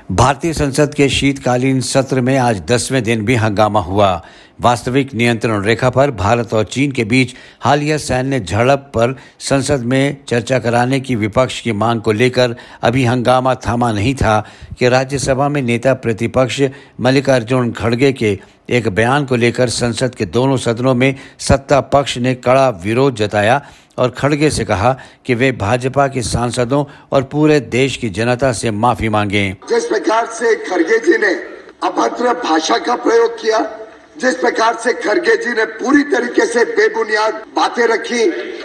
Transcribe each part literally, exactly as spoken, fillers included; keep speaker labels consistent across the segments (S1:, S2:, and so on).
S1: भारतीय संसद के शीतकालीन सत्र में आज दसवें दिन भी हंगामा हुआ। वास्तविक नियंत्रण रेखा पर भारत और चीन के बीच हालिया सैन्य झड़प पर संसद में चर्चा कराने की विपक्ष की मांग को लेकर अभी हंगामा थमा नहीं था कि राज्यसभा में नेता प्रतिपक्ष मल्लिकार्जुन खड़गे के एक बयान को लेकर संसद के दोनों सदनों में सत्ता पक्ष ने कड़ा विरोध जताया और खड़गे से कहा कि वे भाजपा के सांसदों और पूरे देश की जनता से माफी मांगें।
S2: जिस प्रकार से खड़गे जी ने अभद्र भाषा का प्रयोग किया, जिस प्रकार से खड़गे जी ने पूरी तरीके से बेबुनियाद बातें रखी,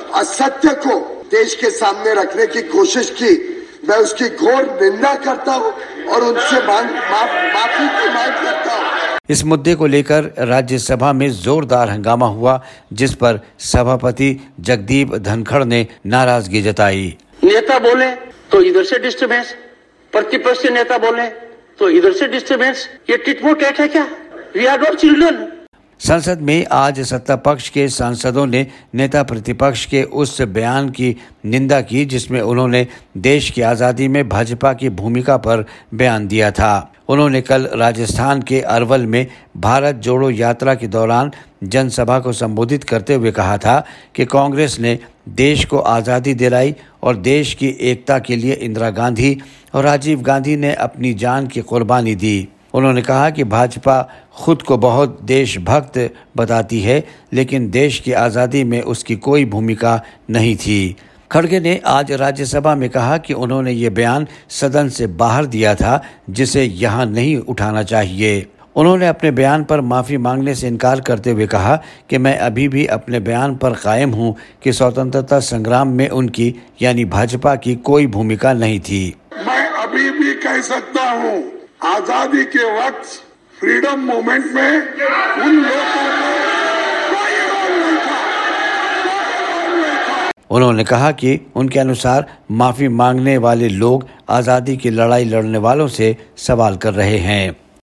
S2: असत्य को देश के सामने रखने की कोशिश की, मैं उसकी घोर निंदा करता हूं और उनसे मांग मा, माफी की मांग करता हूं।
S1: इस मुद्दे को लेकर राज्यसभा में जोरदार हंगामा हुआ, जिस पर सभापति जगदीप धनखड़ ने नाराजगी जताई।
S3: नेता बोले तो इधर से डिस्टर्बेंस, प्रतिपक्ष नेता बोले तो इधर से डिस्टर्बेंस। ये टिटमोट है क्या? We are not children.
S1: संसद में आज सत्ता पक्ष के सांसदों ने नेता प्रतिपक्ष के उस बयान की निंदा की जिसमें उन्होंने देश की आज़ादी में भाजपा की भूमिका पर बयान दिया था। उन्होंने कल राजस्थान के अरवल में भारत जोड़ो यात्रा के दौरान जनसभा को संबोधित करते हुए कहा था कि कांग्रेस ने देश को आज़ादी दिलाई और देश की एकता के लिए इंदिरा गांधी और राजीव गांधी ने अपनी जान की कुर्बानी दी। उन्होंने कहा कि भाजपा खुद को बहुत देशभक्त बताती है, लेकिन देश की आज़ादी में उसकी कोई भूमिका नहीं थी। खड़गे ने आज राज्यसभा में कहा कि उन्होंने ये बयान सदन से बाहर दिया था, जिसे यहाँ नहीं उठाना चाहिए। उन्होंने अपने बयान पर माफ़ी मांगने से इनकार करते हुए कहा कि मैं अभी भी अपने बयान पर कायम हूँ कि स्वतंत्रता संग्राम में उनकी यानी भाजपा की कोई भूमिका नहीं थी।
S2: मैं अभी भी कह सकता हूँ, आजादी के वक्त फ्रीडम मूवमेंट में उन लोगों को कोई रोल नहीं था, कोई रोल नहीं था।
S1: उन्होंने कहा कि उनके अनुसार माफी मांगने वाले लोग आज़ादी की लड़ाई लड़ने वालों से सवाल कर रहे हैं।